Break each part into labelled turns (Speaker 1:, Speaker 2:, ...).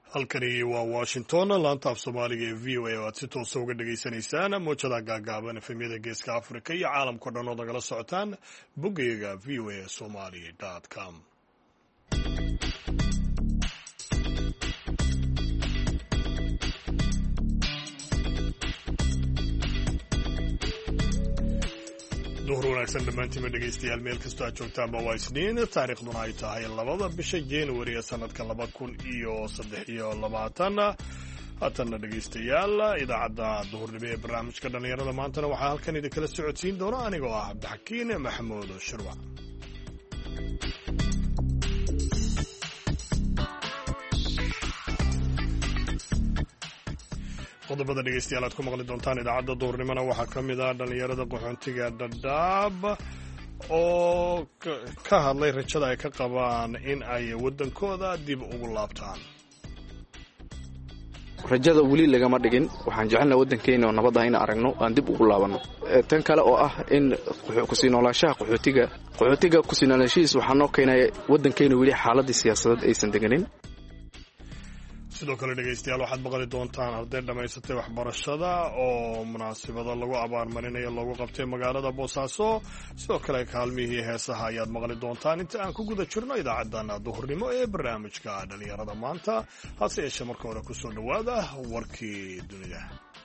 Speaker 1: halkani waa washington laanta af soomaaliga ee v o a oo aad si toosa uga dhagaysanaysaan moojada gaagaaban efemyada geeska africa iyo caalamkao dhan ood nagala socotaan boggayaga v o a somali com duhur wanaagsan dhammaantiima dhegaystayaal meel kastoo aad joogtaanba waa isniin taariikhduna ay tahay 2 bisha januari ee sanadka 2023 haatanna dhegaystayaal idaacadda duhurnimo ee barnaamijka dhallinyarada maantana waxaa halkan idinkala socodsiin doona anigoo ah cabdixakiin maxamuud shirwac. qodobada dhegaystayaal aad ku maqli doontaan idaacadda duhurnimona waxaa ka mid ah dhallinyarada qaxoontiga dhadhaab oo ka hadlay rajada ay ka qabaan in ay waddankooda dib ugu laabtaan.
Speaker 2: rajada weli lagama dhigin, waxaan jecelnaha waddankeena oo nabad ah in aragno aan dib ugu laabanno. tan kale oo ah in kusii noolaashaha qaxootiga kusii noolaashihiis waxaa noo keenaya waddankeena weli xaaladii siyaasadeed aysan deganin.
Speaker 1: sidoo kale dhegaystayaal waxaad maqli doontaan arday dhammaysatay waxbarashada oo munaasabado lagu abaarmarinayo loogu qabtay magaalada boosaaso. sidoo kale kaalmihii heesaha ayaad maqli doontaan inta aan ku guda jirno idaacaddan duhurnimo ee barnaamijka dhallinyarada maanta. hase yeeshee marka hore ku soo dhowaada warkii dunida.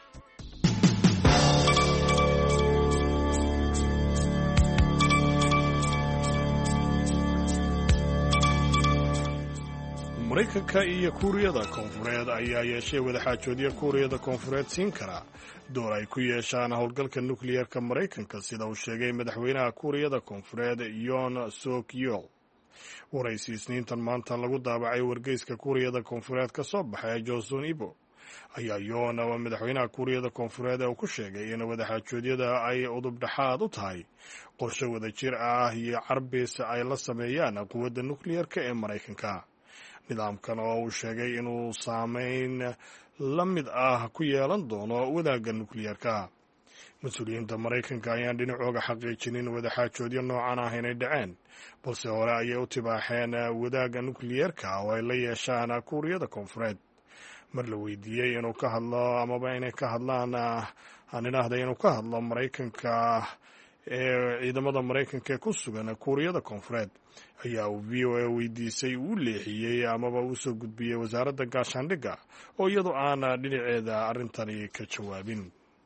Speaker 1: maraykanka iyo kuuriyada koonfureed ayaa yeeshay wadaxaajoodyo kuuriyada koonfureed siin kara door ay ku yeeshaan howlgalka nukliyeerka maraykanka, sida uu sheegay madaxweynaha kuuriyada koonfureed yoon suk yeol. waraysi isniintan maanta lagu daabacay wargeyska kuuriyada koonfureed ka soo baxay johnson ibo ayaa yoon madaxweynaha kuuriyada koonfureed uu ku sheegay in wadaxaajoodyada ay udubdhaxaad u tahay qorshe wadajir ah iyo carbis ay la sameeyaan quwadda nukliyeerka ee maraykanka. nidaamkan oo uu sheegay inuu saameyn la mid ah ku yeelan doono wadaagga nukliyeerka. mas-uuliyiinta maraykanka ayaan dhinacooga xaqiijinin wadaxaajoodyo noocan ah inay dhaceen, balse hore ayay u tibaaxeen wadaagga nukliyeerka oo ay la yeeshaan kuuriyada koonfureed. mar la weydiiyey inuu ka hadlo amaba inay ka hadlaan aanidhaahda inuu ka hadlo maraykanka ee ciidamada maraykanka ee ku sugan kuuriyada koonfureed ayaa uu v o a weydiisay uu leexiyey amaba uu soo gudbiyey wasaaradda gaashaandhigga oo iyadu aan dhinaceeda arrintani ka jawaabin.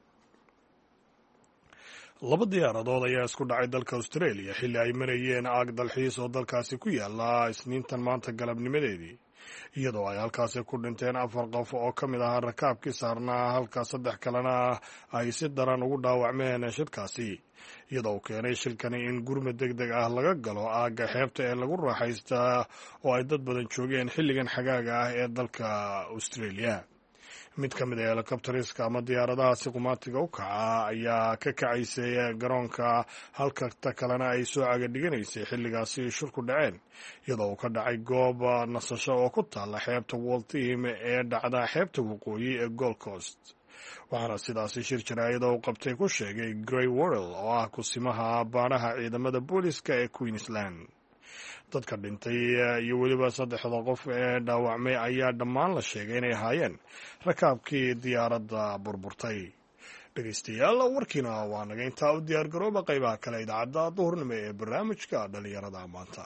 Speaker 1: 2 diyaaradood ayaa isku dhacay dalka australia xilli ay marayeen aag dalxiis oo dalkaasi ku yaala isniintan maanta galabnimadeedii, iyadoo ay halkaasi ku dhinteen 4 qof oo ka mid ahaa rakaabkii saarnaa, halka 3 kalena ay si daran ugu dhaawacmeen shirkaasi, iyadoo uu keenay shilkani in gurmad degdeg ah laga galo aagga xeebta ee lagu raaxaysta oo ay dad badan joogeen xilligan xagaaga ah ee dalka australia. mid ka mid a helikobteriska ama diyaaradahaasi qumaatiga u kaca ayaa ka kacaysay garoonka, halka ta kalena ay soo cagadhiganaysay xilligaasi shirku dhaceen, iyadoo uu ka dhacay goob nasasho oo ku taalla xeebta Waltham ee dhacda xeebta waqooyi ee Gold Coast. waxaana sidaasi shir jaraa'ida uu qabtay ku sheegay Gray Worrell oo ah kusimaha baadhaha ciidamada booliska ee Queensland. dadka dhintay iyo weliba 3 qof ee dhaawacmay ayaa dhammaan la sheegay inay ahaayeen rakaabkii diyaaradda burburtay. dhegaystayaal warkiina waa naga intaa u diyaargarooba qaybaha kale idaacadda duhurnimo ee barnaamijka dhallinyarada maanta.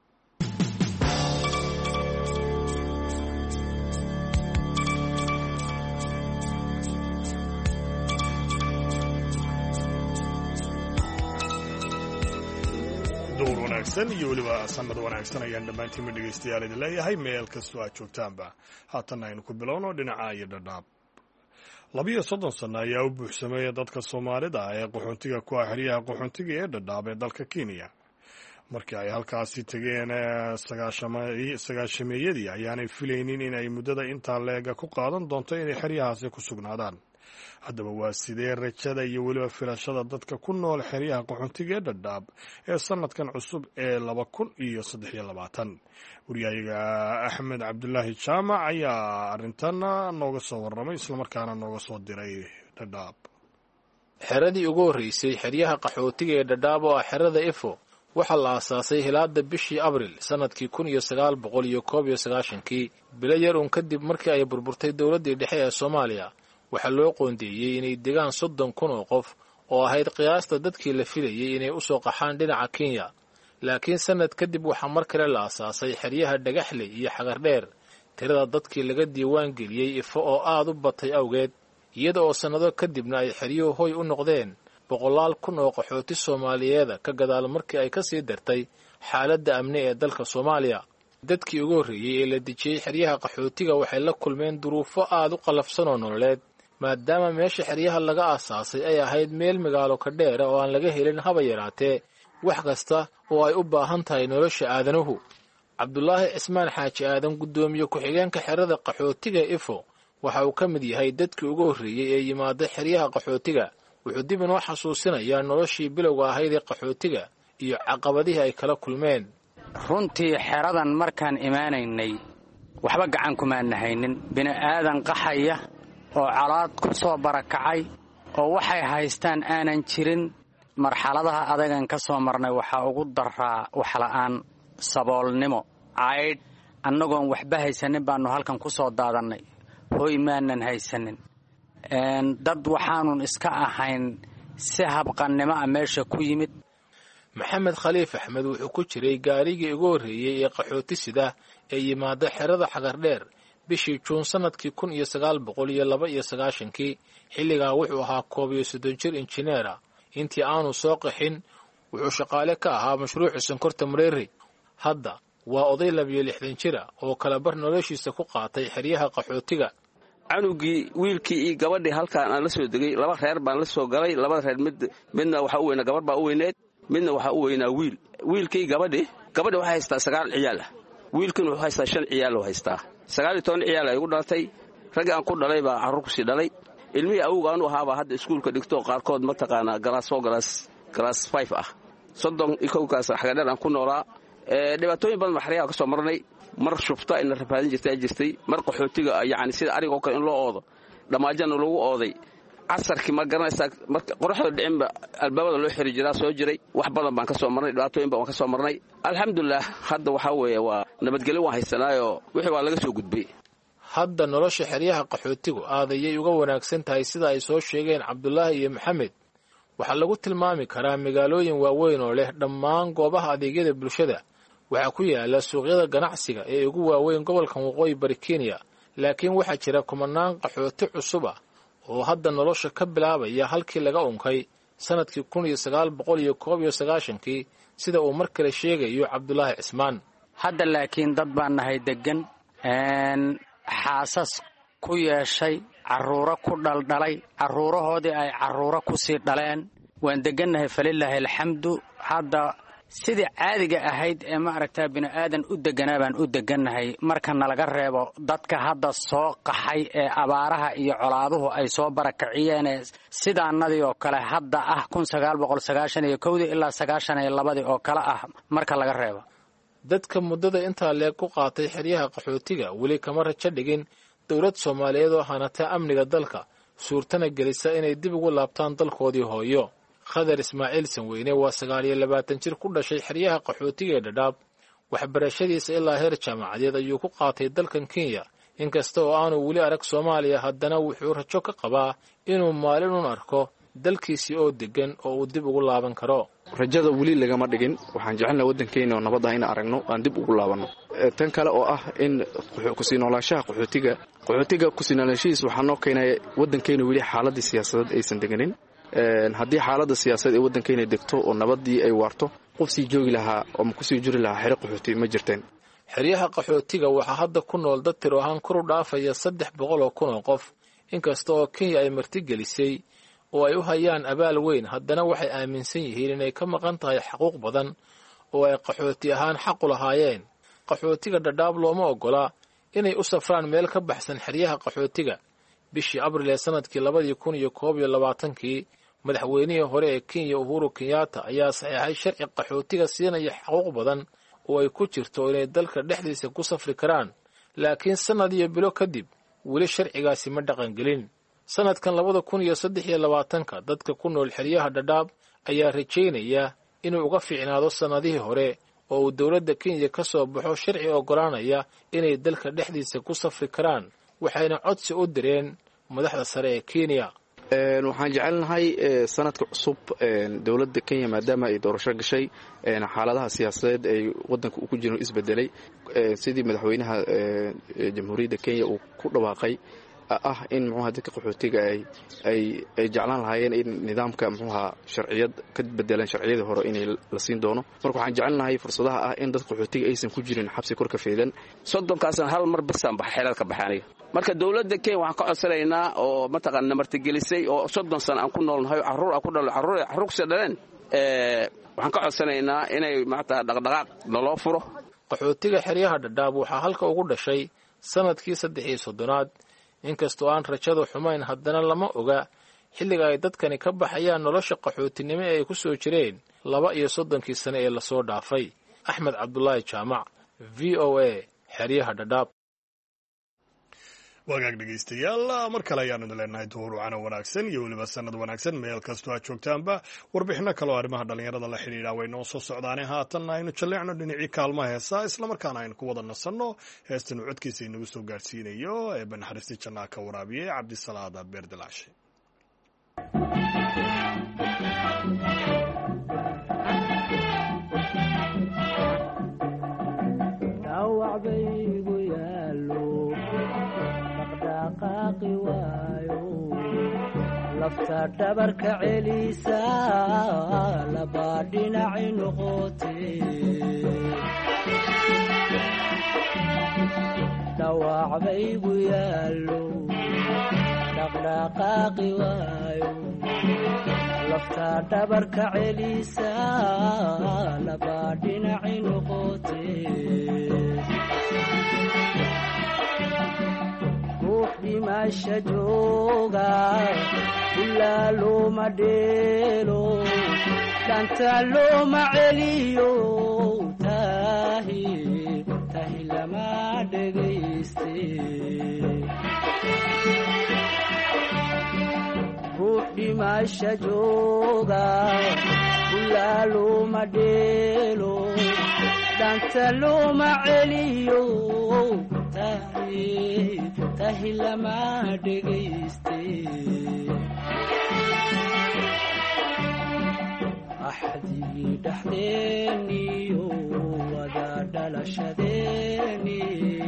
Speaker 1: duur wanaagsan iyo weliba sanad wanaagsan ayaan dhammaantiinma dhegaystayaal idin leeyahay meel kastoo aad joogtaanba. haatanna aynu ku bilowno dhinaca iyo dhadhaab. 32 sano ayaa u buuxsameeya dadka soomaalida ee qaxoontiga ku ah xeryaha qaxoontiga ee dhadhaab ee dalka Kenya. markii ay halkaasi tageen 9meeyadii ayaanay filaynin inay muddada intaa leega ku qaadan doonto inay xeryahaasi ku sugnaadaan. haddaba waa sidee rajada iyo weliba filashada dadka ku nool xeryaha qaxoontiga ee dhadhaab ee sanadkan cusub ee 2023. wariyahayaga axmed cabdulaahi jaamac ayaa arrintan nooga soo warramay islamarkaana nooga soo diray dhadhaab.
Speaker 3: xeradii ugu horreysay xeryaha qaxootiga ee dhadhaab oo ah xerada Efo waxaa la aasaasay hilaada bishii abril sannadkii 1991 bilo yar uun kadib markii ay burburtay dowladdii dhexe ee Soomaaliya. waxaa loo qoondeeyey inay degaan 30,000 oo qof oo ahayd qiyaasta dadkii la filayay inay u soo qaxaan dhinaca Kenya. laakiin sannad kadib waxaa mar kale la aasaasay xeryaha Dhagaxle iyo Xagardheer. tirada dadkii laga diiwaan geliyey Ifo oo aad u batay awgeed, iyada oo sannado kadibna ay xeryuhu hoy u noqdeen 100,000 oo qaxooti Soomaaliyeed ka gadaal markii ay ka sii dartay xaaladda amni ee dalka Soomaaliya. dadkii ugu horreeyey ee la dejiyey xeryaha qaxootiga waxay la kulmeen duruufo aad u qalafsan oo nololeed, maadaama meesha xeryaha laga aasaasay ay ahayd meel magaalo ka dheera oo aan laga helin haba yaraatee wax kasta oo ay u baahan tahay nolosha aadanuhu. Cabdulaahi Cismaan Xaaji Aadan, guddoomiye ku-xigeenka xerada qaxootiga Ifo, waxa uu ka mid yahay dadkii ugu horreeyey ee yimaada xeryaha qaxootiga. wuxuu dib inoo xasuusinayaa noloshii bilowga ahayd ee qaxootiga iyo caqabadihii ay kala kulmeen.
Speaker 4: runtii xeradan markaan imaanaynay waxba gacan kumaan haynin. bini'aadan qaxaya oo calaad ku soo barakacay oo waxay haystaan aanan jirin. marxaladaha adagan ka soo marnay waxaa ugu daraa waxla'aan, saboolnimo, caydh. annagoon waxba haysanin baannu halkan ku soo daadannay. hoy maanan haysanin. dad waxaanun iska ahayn si habqannimo ah meesha ku yimid.
Speaker 3: maxamed khaliif axmed wuxuu ku jiray gaarigii ugu horreeyey ee qaxooti sida ee yimaada xerada Xagardheer bishii Juun sannadkii 1992. xilligaa wuxuu ahaa 31 jir injineera. intii aanu soo qaxin wuxuu shaqaale ka ahaa mashruuca sonkorta Mareeri. hadda waa oday 62 jira oo kala bar noloshiisa ku qaatay xeryaha qaxootiga.
Speaker 5: canugii wiilkii iyo gabadhii halkaan aan la soo degay, laba reer baan la soo galay. labada reer midna waxa u weynaa gabar baa u weyneed, midna waxa u weynaa wiil. wiilkii gabadhii waxay haystaa 9 ciyaal ah, wiilkina wuxuu haystaa 5 ciyaal oo haystaa. 19 ciyaal ay ugu dhalatay. rag aan ku dhalay baa carruur ku sii dhalay. ilmihii awgaanu ahaaba hadda iskuulka dhigto, qaarkood ma taqaanaa class 5 ah. 31 kaas Xagardheer aan ku noolaa. dhibaatooyin badan xeryaha ka soo marnay. mar shufta in rafaadin jirtay, mar qaxootiga yani sida arigoo kale in loo oodo, dhamaajana lagu ooday. casarkii ma garanaysaa marka qoraxda dhicinba albaabada loo xiri jiraa soo jiray. wax badan baan ka soo marnay, dhibaatooyin baan ka soo marnay. alxamdulillah hadda waxa weeye waa nabadgelyo waan haysanaayo wixii waa laga soo gudbay.
Speaker 3: hadda nolosha xeryaha qaxootigu aad ayay uga wanaagsan tahay sida ay soo sheegeen Cabdulaahi iyo Maxamed. waxaa lagu tilmaami karaa magaalooyin waaweyn oo leh dhammaan goobaha adeegyada bulshada. waxaa ku yaala suuqyada ganacsiga ee ugu waaweyn gobolkan waqooyi bari Kenya. laakiin waxaa jira kumanaan qaxooti cusub ah oo hadda nolosha ka bilaabaya halkii laga unkay sannadkii 1991 sida uu mar kale sheegayo Cabdulaahi Cismaan.
Speaker 4: hadda laakiin dad baan nahay degan, xaasas ku yeeshay, carruuro ku dhaldhalay, carruurahoodii ay carruuro ku sii dhaleen. waan degannahay falilaahi alxamdu. hadda sidii caadiga ahayd ee maaragtaa bini'aadan u deganaa baan u degannahay marka nalaga reebo dadka hadda soo qaxay ee abaaraha iyo colaaduhu ay soo barakaciyeen sidaanadii oo kale hadda ah 1991 ilaa 92 oo kale ah marka laga reebo.
Speaker 3: dadka muddada intaa leeg ku qaatay xeryaha qaxootiga weli kama rajo dhigin dowlad Soomaaliyeed oo hanata amniga dalka, suurtana gelisa inay dib ugu laabtaan dalkoodii hooyo. Khadar Ismaaciil Sanweyne waa 29 jir ku dhashay xeryaha qaxootiga ee Dadaab. waxbarashadiisa ilaa heer jaamacadeed ayuu ku qaatay dalkan Kenya. inkasta oo aanu weli arag Soomaaliya, haddana wuxuu rajo ka qabaa inuu maalin u arko dalkiisii oo degan oo uu dib ugu laaban karo.
Speaker 2: rajada weli lagama dhigin. waxaan jecelnahay waddankeena oo nabad ah in aragno aan dib ugu laabanno. tan kale oo ah in ku sii noolaanshaha qaxootiga ku sii noolaanshihiis waxaa noo keenaya waddankeena weli xaaladii siyaasadeed aysan deganin. haddii xaaladda siyaasadeed ee waddankeena degto oo nabadii ay waarto, qof sii joogi lahaa oo ma ku sii jiri lahaa xero qaxooti ma jirteen.
Speaker 3: xeryaha qaxootiga waxaa hadda ku nool dad tiro ahaan kor u dhaafaya 300,000 oo qof. inkasta oo Kenya ay martigelisay oo ay u hayaan abaal weyn, haddana waxay aaminsan yihiin inay ka maqan tahay xuquuq badan oo ay qaxooti ahaan xaq u lahaayeen. qaxootiga Dadaab looma ogola inay u safraan meel ka baxsan xeryaha qaxootiga. bishii abril ee sannadkii 2021 madaxweynihii hore ee Kenya Uhuru Kenyatta ayaa saxeexay sharci qaxootiga siinaya xuquuq badan oo ay ku jirto inay dalka dhexdiisa ku safri karaan. laakiin sannad iyo bilo kadib weli sharcigaasi ma dhaqangelin. sannadkan 2023 dadka ku nool xeryaha Dadaab ayaa rajaynaya inuu uga fiicnaado sannadihii hore oo uu dowladda kenya ka soo baxo sharci oggolaanaya inay dalka dhexdiisa ku safri karaan waxayna codsi u direen madaxda sare ee kenya.
Speaker 2: waxaan jecelnahay sanadka cusub dowladda kenya maadaama ay doorasho gashay xaaladaha siyaasadeed ay waddanka uu ku jiro isbedelay sidii madaxweynaha jamhuuriyadda kenya uu ku dhawaaqay ah in muxuuha dadka qaxootiga ay jeclaan lahaayeen in nidaamka muxuuha sharciyad ka bedelan sharciyadii hore inay la siin doono. marka waxaan jecelnahay fursadaha ah in dadka qaxootiga aysan ku jirin xabsi kor ka feedan.
Speaker 5: 30 hal mar bisaan xeelad ka baxaanay. marka dawladda Kenya waxaan ka codsanaynaa oo mataqaan martigelisay oo 30 sano aan ku noolnahay carruur dhaleen waxaan ka codsanaynaa inay maanta dhaqdhaqaaq loo furo.
Speaker 3: qaxootiga xeryaha Dadaab waxaa halka ugu dhashay sanadkii 3 inkastoo aan rajadu xumayn haddana lama oga xilliga ay dadkani ka baxayaan nolosha qaxootinimo ee ay ku soo jireen 32 sano ee la soo dhaafay. Axmed Cabdullaahi Jaamac, VOA, xeryaha Dadaab.
Speaker 1: wagaag dhegaystayaal mar kale ayaanu leenahay duhur wacana wanaagsan iyo weliba sanad wanaagsan meel kastoo aad joogtaanba. warbixino kale oo arrimaha dhallinyarada la xidhiidha way noo soo socdaane haatanna aynu jalleecno dhinacii kaalmaha heesaa islamarkaana aynu ku wada nasanno heestan uu codkiisa inagu soo gaadhsiinayo ee banaxariista jannaa ka waraabiyey cabdisalaada beerdalaashe.
Speaker 6: lafta dhabarka celisa laba dhinaci noqotay dhawac baygu yaallo dhaqdhaqaaqi waayo lafta dhabarka celisa laba dhinaci noqotay ruux dhimasha jooga ilaa looma dheelo dhanta looma celiyo tahi lama dhegayste ruux dhimasha jooga ilaa looma dheelo dhanta looma celiyo tahi lama dhegayste axdigii dhaxdeeniyo wada dhalashadeeni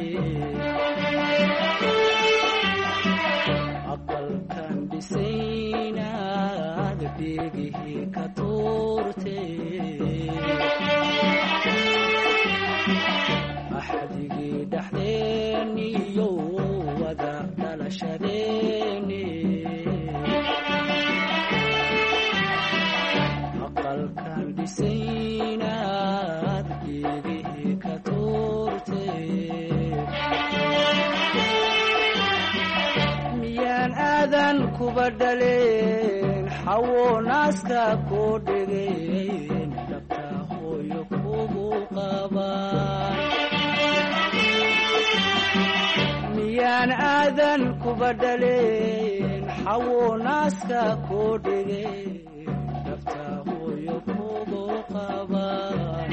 Speaker 6: aqalkan dhisaynaad beegihii ka tuurte axdigii dhaxdeeniyo wada dhalashadeeni aqalkan dhisaynaad beegihii ka tuurte miyaan aadan kuba dhaleen xawo naaska koo dhegeen dhabta hooyo kugu qabaan miyaan aadan kuba dhaleen xawo naaska koo dhegeen dhabta hooyo kugu qabaan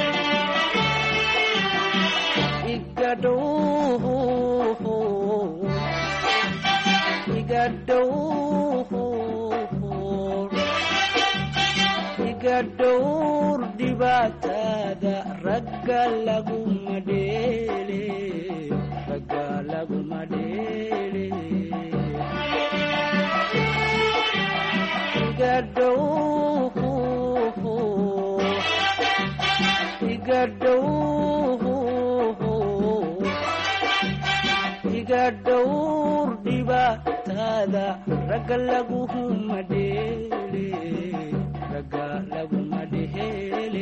Speaker 6: iga dhowr dhibaatada ragga laguma dheele iga dhowr dhibaatada ragga laguma dheele ragga laguma dheele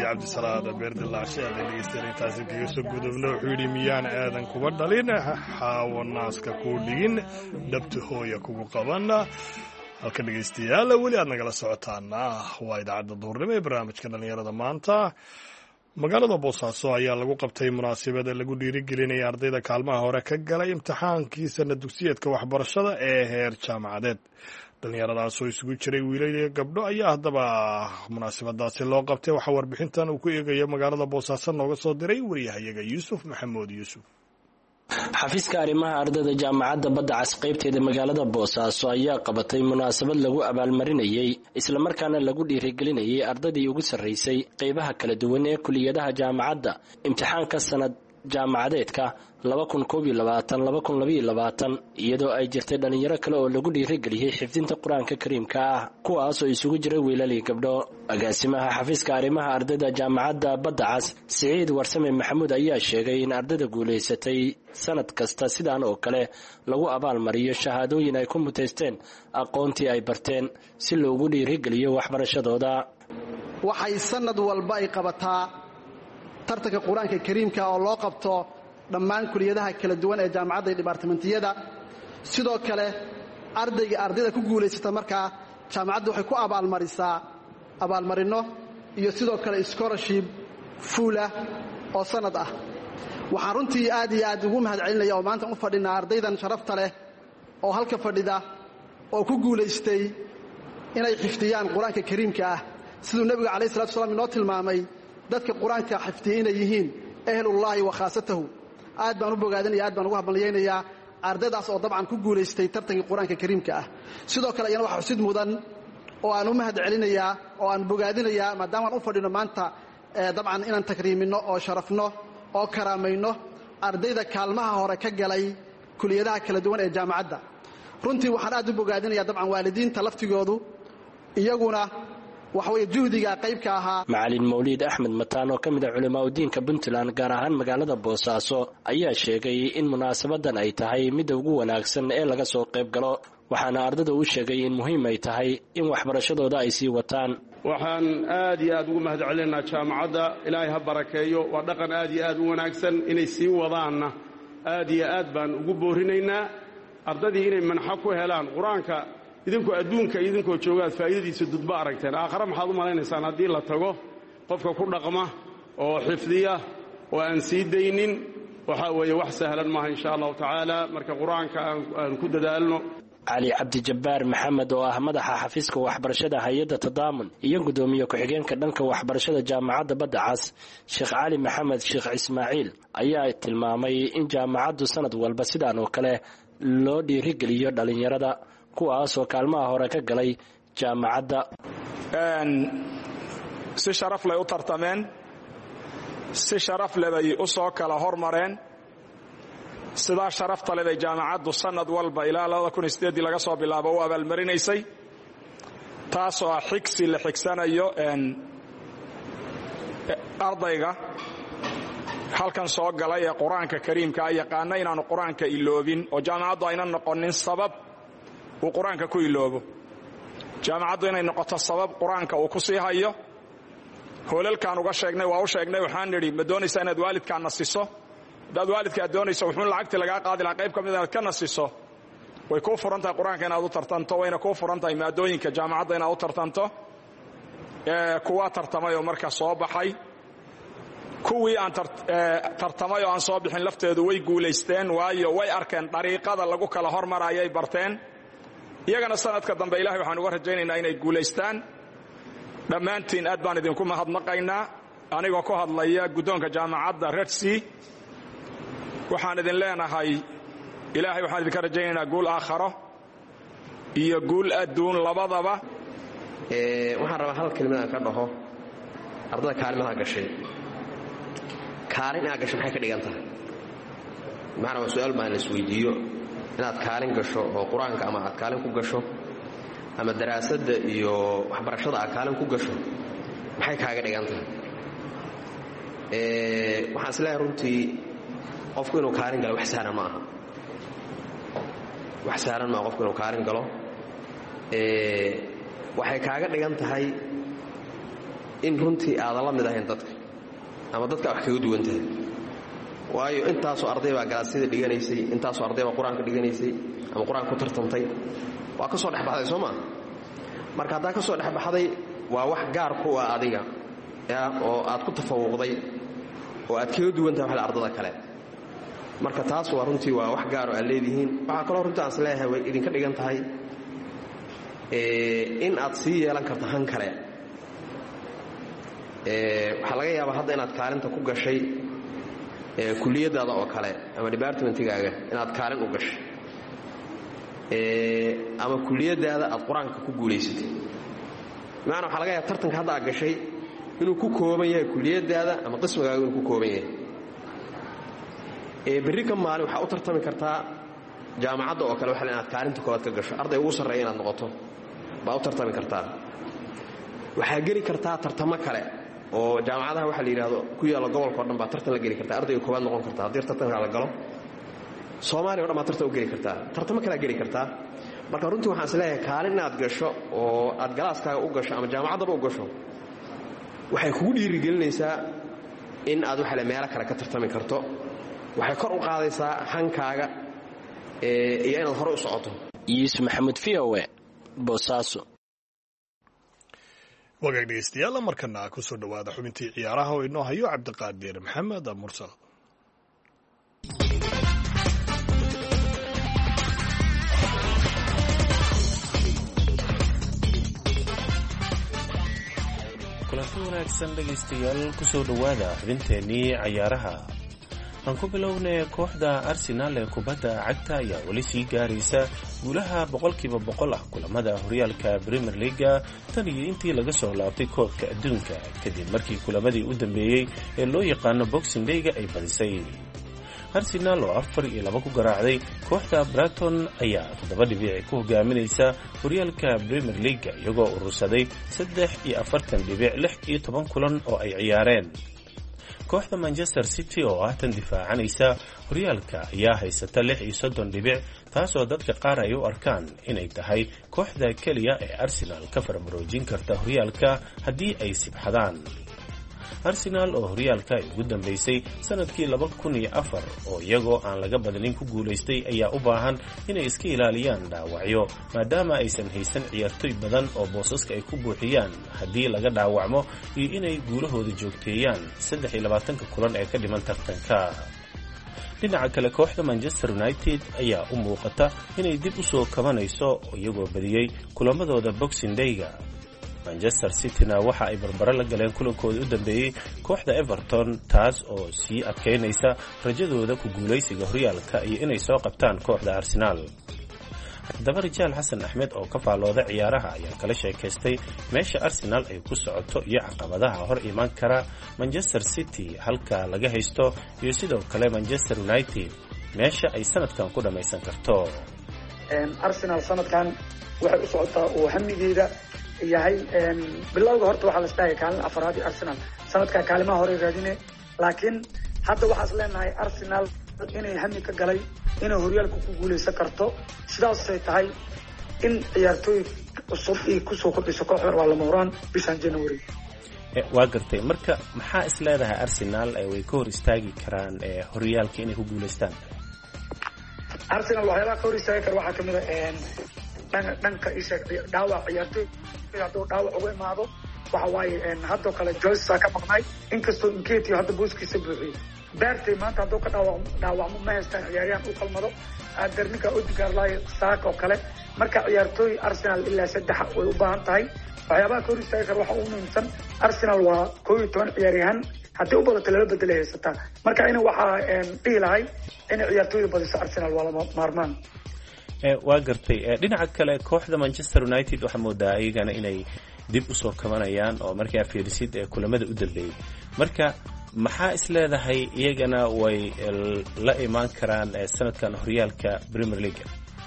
Speaker 1: cabdisalaad beerdilaashe aad dhegeystayaal intaasi kaga soo gudubna wuxuu yidhi miyaan aadan kuba dhalin xaawo naaska kuu dhigin dhabta hooya kugu qaban halka dhegeystayaal weli aad nagala socotaana waa idaacadda duhurnimo ee barnaamijka dhallinyarada maanta. magaalada boosaaso ayaa lagu qabtay munaasabada lagu dhiirigelinaya ardayda kaalmaha hore ka galay imtixaankii sanad dugsiyeedka waxbarashada ee heer jaamacadeed. dhallinyaradaas oo isugu jiray wiilal iyo gabdho ayaa haddaba munaasabadaasi loo qabtay. waxaa warbixintan uu ku eegaya magaalada boosaaso nooga soo diray wariyahayaga yuusuf maxamuud yuusuf.
Speaker 7: xafiiska arrimaha ardayda jaamacadda badda cas qaybteeda magaalada boosaaso ayaa qabatay munaasabad lagu abaalmarinayey islamarkaana lagu dhiirigelinayay ardaydii ugu sarraysay qaybaha kala duwan ee kuliyadaha jaamacadda imtixaanka sanad jaamacadeedka iyadoo ay jirtay dhallinyaro kale oo lagu dhiirigeliyey xifdinta qur-aanka kariimka ah kuwaas oo isugu jira wiilal iyo gabdho. agaasimaha xafiiska arrimaha ardayda jaamacadda badda cas siciid warsame maxamuud ayaa sheegay in ardayda guulaysatay sanad kasta sidaan oo kale lagu abaalmariyo shahaadooyin ay ku mutaysteen aqoontii ay barteen si loogu dhiirigeliyo waxbarashadooda.
Speaker 8: waxay sanad walba ay qabataa tartanka qur-aanka kariimka oo loo qabto dhammaan kuliyadaha kala duwan ee jaamacadda iyo dhibaartamentiyada. sidoo kale ardayda ku guulaysata markaa jaamacaddu waxay ku abaalmarisaa abaalmarino iyo sidoo kale scholarship fuulah oo sanad ah. waxaan runtii aad iyo aad ugu mahad celinaya oo maanta u fadhinaa ardaydan sharafta leh oo halka fadhida oo ku guulaystay inay xifdiyaan qur-aanka kariimka ah siduu nebigu calayhi salatu wasalaam inoo tilmaamay dadka qur-aanka xifdiya inay yihiin ahlullaahi wa khaasatahu. aad baan u bogaadinaya aad baan ugu hambalyaynayaa ardaydaas oo dabcan ku guulaystay tartankii qur-aanka kariimka ah. sidoo kale iyana wax xusid mudan oo aan u mahad celinayaa oo aan bogaadinayaa maadaamaan u fadhino maanta dabcan inaan takriiminno oo sharafno oo karaamayno ardayda kaalmaha hore ka galay kuliyadaha kala duwan ee jaamacadda. runtii waxaan aad u bogaadinayaa dabcan waalidiinta laftigoodu iyaguna waxaweye juhdiga qaybka ahaa.
Speaker 7: macalin mawliid axmed mataan oo ka mid ah culimaauddiinka puntland gaar ahaan magaalada boosaaso ayaa sheegay in munaasabadan ay tahay midda ugu wanaagsan ee laga soo qayb galo waxaana ardayda u sheegay in muhiim ay tahay in waxbarashadooda ay sii wataan.
Speaker 9: waxaan aad iyo aad ugu mahad celinaynaa jaamacadda ilaahay ha barakeeyo waa dhaqan aad iyo aad u wanaagsan inay sii wadaanna aad iyo aad baan ugu boorinaynaa ardaydii inay manxo ku helaan qur-aanka. idinku adduunka idinkoo joogaad faa'iidadiisa dudba aragteen aakhare maxaad u malaynaysaan haddii la tago qofka ku dhaqma oo xifdiya oo aan sii daynin waxaa weeye wax sahlan maaha insha allahu tacaala. marka qur-aanka aan ku dadaalno.
Speaker 7: cali cabdijabbaar maxamed oo ah madaxa xafiiska waxbarashada hay-adda tadaamun iyo gudoomiye ku-xigeenka dhanka waxbarashada jaamacadda badda cas sheekh cali maxamed sheekh ismaaciil ayaa tilmaamay in jaamacaddu sanad walba sidaan oo kale loo dhiirigeliyo dhallinyarada kuwaasoo kaalmaha hore ka galay jaamacadda.
Speaker 10: si sharaf lay u tartameen, si sharaf leh bay u soo kala hormareen. sidaa sharafta leh bay jaamacaddu sanad walba ilaa laga soo bilaabo u abaalmarinaysay taasoo ah xigsi la xigsanayo ardayga halkan soo galay ee qur-aanka kariimka yaqaana inaanu qur-aanka iloobin oo jaamacaddu aynan noqonin sabab uu qur-aanka ku iloobo. jaamacaddu inay noqoto sabab qur-aanka uu ku sii hayo. hoolalkaan uga sheegnay waa u sheegnay waxaan nidhi ma doonaysaa inaad waalidkaa nasiso haddaad waalidkaa doonayso wuxuun lacagtii lagaa qaadi lahaa qayb ka mid inaad ka nasiso way kuu furan tahay qur-aanka inaad u tartanto wayna kuu furan tahay maadooyinka jaamacadda inaad u tartanto. kuwaa tartamay oo marka soo baxay kuwii aan tartamay oo aan soo bixin lafteedu way guulaysteen waayo way arkeen dariiqada lagu kala hormarayay barteen. iyagana sanadka dambe ilaahay waxaan uga rajaynaynaa inay guulaystaan. dhammaantiin aad baan idinku mahadnaqaynaa anigoo ku hadlaya guddoonka jaamacadda redsea waxaan idin leenahay ilaahay waxaan idinka rajaynaynaa guul aakharo iyo guul adduun labadaba.
Speaker 11: waxaan rabaa hal kelimad aan ka dhaho ardada kaalimaha gashay. kaalin inaad gasho maxay ka dhigan tahay? macna waa su-aal baan la isweydiiyo inaad kaalin gasho oo qur-aanka ama aad kaalin ku gasho ama daraasadda iyo waxbarashada aad kaalin ku gasho maxay kaaga dhigan tahay? waxaan isleeyahay runtii qofku inuu kaalin galo wax sahlan ma aha. wax sahlan maaha qofku inuu kaalin galo. waxay kaaga dhigan tahay in runtii aadan la mid ahayn dadka ama dadka wax kaga duwan tahay waayo intaasoo arday baa galaasida dhiganaysay intaasoo arday baa qur-aanka dhiganaysay ama qur-aanka ku tartantay waa ka soo dhexbaxday soo maa marka haddaa ka soo dhexbaxday waa wax gaar ku ah adiga oo aad ku tafawuqday oo aad kaga duwan tahay waxla ardada kale marka taas waa runtii waa wax gaar oo aad leedihiin waxaa kaloo runtii aan isleeyahay way idinka dhigan tahay in aad sii yeelan karto han kale waxaa laga yaabaa hadda inaad kaalinta ku gashay kuliyadaada oo kale ama departmentigaaga inaad kaalin u gashay ama kuliyadaada aad qur-aanka ku guulaysatay maana waxaa laga yaaba tartanka hadda aad gashay inuu ku kooban yahay kuliyadaada ama qismigaaga inuu ku kooban yahay berri ka maalin waxaa u tartami kartaa jaamacadda oo kale waxaa inaad kaalinta koobaad ka gasho arday ugu sarreeya inaad noqoto baa u tartami kartaa waxaa geli kartaa tartamo kale oo jaamacadaha waxaa la yidhaahdo ku yaalla gobolka o dhan baa tartan la geli kartaa ardayga koobaad noqon kartaa haddii tartankaa la galo soomaaliya o dhan baa tartan u geli kartaa tartamo kalea geli kartaa marka runtii waxaan isleeyahay kaalin inaad gasho oo aad galaaskaaga u gasho ama jaamacaddaba u gasho waxay kugu dhiirigelinaysaa in aad waxale meelo kale ka tartami karto waxay kor u qaadaysaa hankaaga iyo inaad hore u socoto.
Speaker 7: yuusuf maxamuud v o e boosaaso.
Speaker 1: wagaag dhegeystayaal markana ku soo dhowaada xubintii ciyaaraha oo inoo hayo cabdiqaadir maxamed mursal.
Speaker 12: kulanti wanaagsan dhegaystayaal ku soo dhowaada xubinteennii cayaaraha. aan ku bilownay kooxda arsenaal ee kubadda cagta ayaa weli sii gaaraysa guulaha 100% ah kulamada horyaalka Premier League tan iyo intii laga soo laabtay koobka adduunka kadib markii kulamadii u dambeeyay ee loo yaqaano Boxing Day ay badisay. Arsenal oo 4-2 ku garaacday kooxda Brighton ayaa 7 dhibic ku hogaaminaysa horyaalka Premier League iyagoo urursaday 43 dhibic 16 kulan oo ay ciyaareen. kooxda Manchester City oo ah tan difaacanaysa horyaalka ayaa haysata 36 dhibic taasoo dadka qaar ay u arkaan inay tahay kooxda kaliya ee Arsenal ka farmaroojin karta horyaalka haddii ay sibxadaan. Arsenal oo horyaalka ay ugu dambeysay sanadkii 2004 oo iyagoo aan laga badanin ku guuleystay ayaa u baahan inay iska ilaaliyaan dhaawacyo maadaama aysan haysan ciyaartoy badan oo boosaska ay ku buuxiyaan haddii laga dhaawacmo iyo inay guulahooda joogteeyaan 23 kulan ee ka dhiman tartanka. dhinaca kale kooxda Manchester United ayaa u muuqata inay dib u soo kabanayso iyagoo badiyay kulamadooda Boxing Day-ga. Manchester City-na waxa ay barbaro la galeen kulankooda u dambeeyay kooxda Everton taas oo sii adkeynaysa rajadooda ku guuleysiga horyaalka iyo inay soo qabtaan kooxda Arsenal. haddaba Rijaal Xasan Axmed oo ka faalooda ciyaaraha ayaa kala sheekaystay meesha Arsenal ay ku socoto iyo caqabadaha hor iman kara Manchester City halka laga haysto iyo sidoo kale Manchester United meesha ay sanadkan ku dhamaysan karto.
Speaker 13: Arsenal sanadkan waxay u socotaa oo hamigeeda yahay bilowga horta waxa la isdhahay kaalin afraad ee Arsenal sanadka kaalimaha hore raadine laakiin hadda waxa leenahay Arsenal inay hami ka galay inay horyaalka ku guuleysan karto sidaas ay tahay in ciyaartoy cusub ay ku soo kordhiso kooxda waa la mooraan bishan January.
Speaker 12: waa gartay marka maxaa is leedahay Arsenal ay way ka hor istaagi karaan horyaalka inay ku guuleystaan?
Speaker 13: Arsenal waxyaalaha ka hor istaagi kara waxaa kamid ah dhanka dhaawac ciyaartoy haduu dhaawac uga imaado waxa waaye hadda kale Joyce ka maqnay inkastoo Nketiah hadda booskiisa buuxiyay Barty maanta haduu ka dhaawacmo ma haystaan ciyaaryahan u qalmado Adernika Odegaard Saka oo kale marka ciyaartoy Arsenal ilaa 3 way u baahan tahay waxyaabaha ka hor istaagi kara waxa ugu muhiimsan Arsenal waa 12 ciyaaryahan haddii u badato laba bedel ay haysataa marka ina waxa dhihi lahay in ciyaartoyda badiso Arsenal waa lama maarmaan.
Speaker 12: waa gartay dhinaca kale kooxda Manchester United waxa moodaa ayagana inay dib u soo kabanayaan oo markii fiirisid kulamada u dambeeyay marka maxaa is leedahay iyagana way la imaan karaan sanadkan horyaalka Premier League?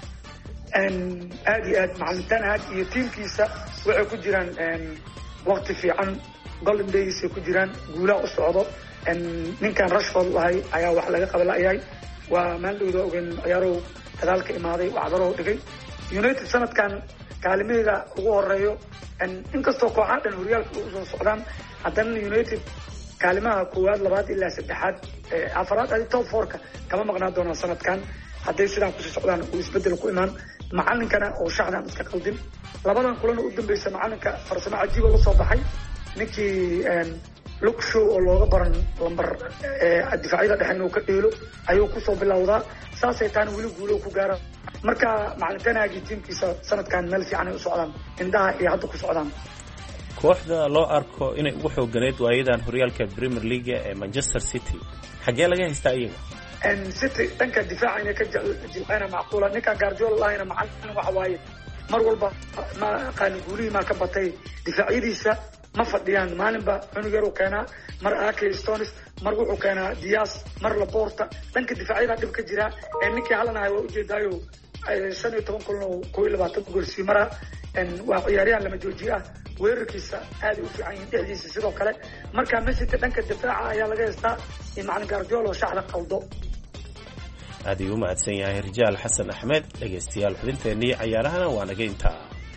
Speaker 13: aad iyo aad macallintan aad iyo tiimkiisa waxay ku jiraan waqti fiican Golden Days ku jiraan guulaha u socdo ninkan Rashford lahay ayaa wax laga qabanayay waa maaldowda ogen ciyaaro hadalka imaaday wacdaro dhigay United sanadkan kaalmaheeda ugu horeeyo inkastoo kooxaha dhan horyaalka usoo socdaan haddana United kaalimaha koowaad labaad ilaa saddexaad afaraad adi top 4ka kama maqnaan doonaan sanadkan hadday sidaan kusii socdaan uu isbedel ku imaan macalinkana oo shaxdan iska qaldin labadan kulan u dambaysa macalinka farsamo cajiib la soo baxay ninkii lukshow oo looga baran lambar difaacyada dhexe inuu ka dheelo ayuu kusoo bilowdaa saasay taana weli guulo ku gaara marka macalinkanagii tiimkiisa sanadkan meel fiican ay u socdaan indhaha iyo hadda ku socdaan
Speaker 12: kooxda loo arko inay ugu xooganeed waayadan horyaalka Premier League ee Manchester City xagee laga haystaa iyaga
Speaker 13: City dhanka difaaca inay ka jilcayna macquula ninka Guardiola lahayna macallin waxa waaye mar walba ma qaan guulii ma ka batay difaacyadiisa ma fadhiyaan maalinba cunug yar uu keenaa mar Ashley Stones mar wuxuu keenaa Diaz mar Laporta dhanka difaacyada dhib ka jira ninkii halanahay waa ujeedaayo 15 kulan oo 22 gool si mara waa ciyaaryahan lama joojiyo ah weerarkiisa aad u fiican yahay dhexdiisa sidoo kale marka Messi dhanka difaaca ayaa laga haystaa in macallin Guardiola oo shaxda qaldo
Speaker 12: aad ayuu mahadsan yahay Rijaal Xasan Axmed dhageystayaal xubinteennii ciyaarahana waa naga intaa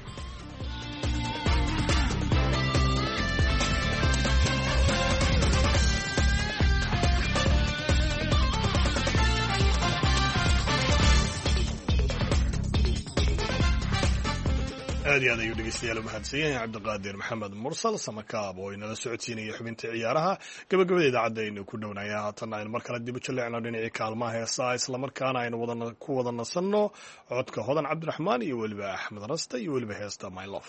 Speaker 1: aad iyo aad ayuu dhegeystayaal u mahadsan yahay cabdiqaadir maxamed mursal samakaab oo inala socodsiinaya xubinta ciyaaraha gabagabada idaacadda aynu ku dhownaya haatanna aynu mar kale dib u jaleecno dhinacii kaalmaha heesaha islamarkaana aynu ku wada nasanno codka hodan cabdiraxmaan iyo weliba axmed raste iyo weliba heesta my love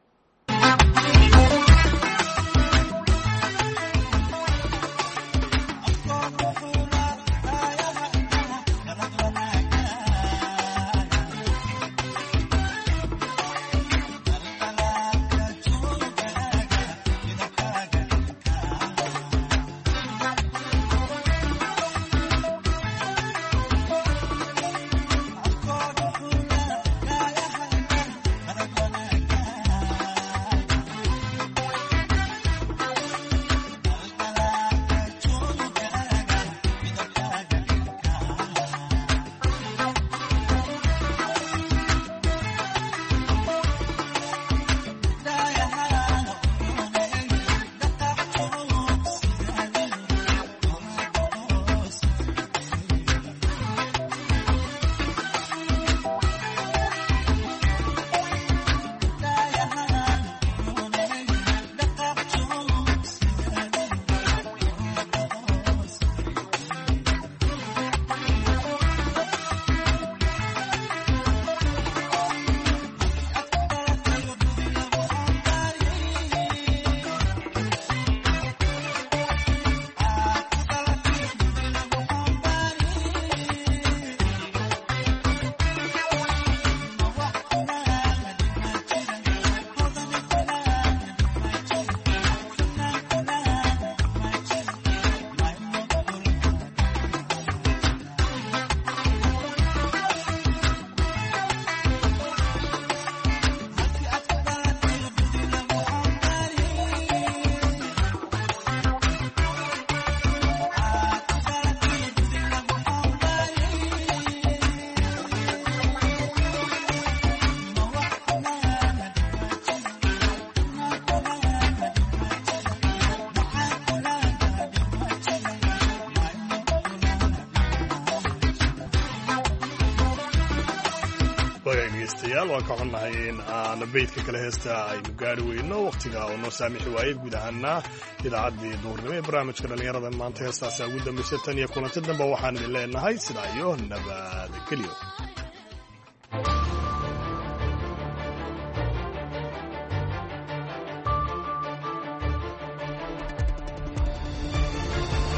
Speaker 1: dhegeystayaal waan ka xunnahay in aan beydka kale heesta aynu gaari weyno waqtiga oo noo saamixi waayey guud ahaana idaacaddii duurnimo ee barnaamijka dhallinyarada maanta heestaasi ugu dambaysa tan iyo kulanti dambe waxaan idin leenahay sidaa iyo nabadgelyo